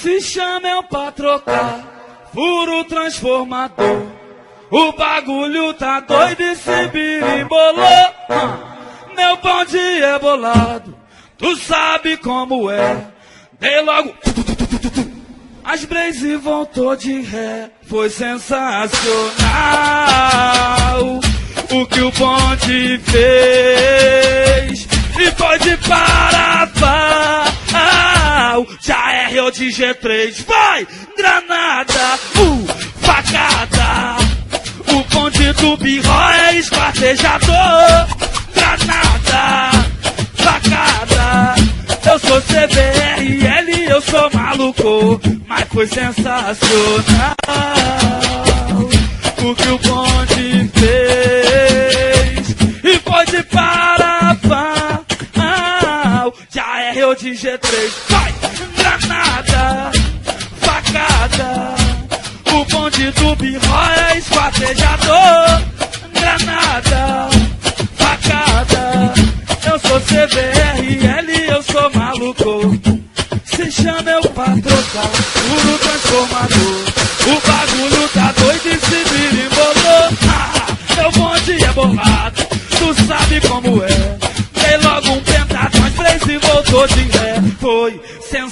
Se chamam pra trocar, furo transformador. O bagulho tá doido e se birimbolou. Meu bonde é bolado, tu sabe como é. Dei logo, as Blaze voltou de ré. Foi sensacional o que o bonde fez. E foi de Parapau, já é Rio de G3. Vai, granada, facada. O bonde do birro é esquartejador. Granada, facada. Eu sou CBRL, eu sou maluco. Mas foi sensacional o que o bonde fez. E foi de Parapau, já é Rio de G3. Vai, granada, facada. O bonde do birro é esquartejador. Granada, facada. Eu sou CBRL, eu sou maluco. Se chama eu pra trocar, puro transformador. O bagulho tá doido e se birimbolou. Meu bonde é bolado, tu sabe como é. Dei logo um pentado, mas Blaze voltou de ré. Foi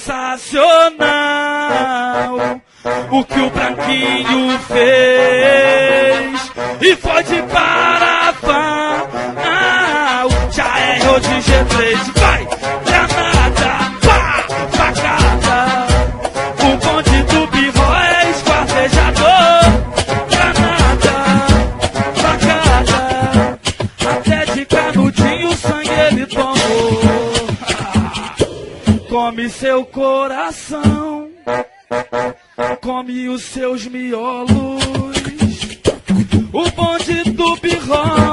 sensacional o que o branquinho fez. E foi de Parapau, já é Rio de G3. Vai, granada, pá, facada. O bonde do birro é esquartejador. Granada, facada. Até de canudinho o sangue ele tomou. Come seu coração, come os seus miolos. O bonde do birro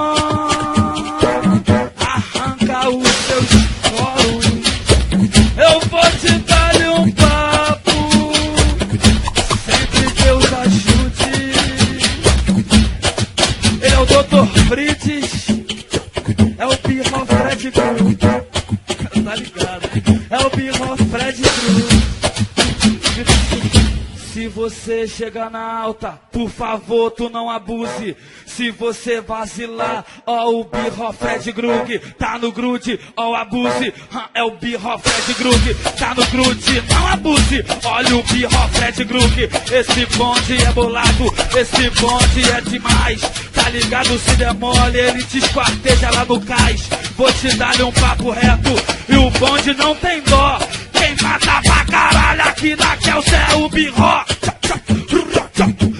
arranca os seus coros. Eu vou te dar um papo, sempre Deus ajude. Ele é o Dr. Frites, é o birro Fred Cruz. Tá ligado? É o birro Fred Cruz. Se você chegar na alta, por favor, tu não abuse. Se você vacilar, ó o birro Fred Grug. Tá no grude, ó o abuse. É o birro Fred Grug. Tá no grude, não abuse. Olha o birro Fred Grug. Esse bonde é bolado, esse bonde é demais. Tá ligado, se demole, ele te esquarteja lá no cais. Vou te dar um papo reto, e o bonde não tem dó. Quem mata pra caralho aqui na Kelsey é o birro.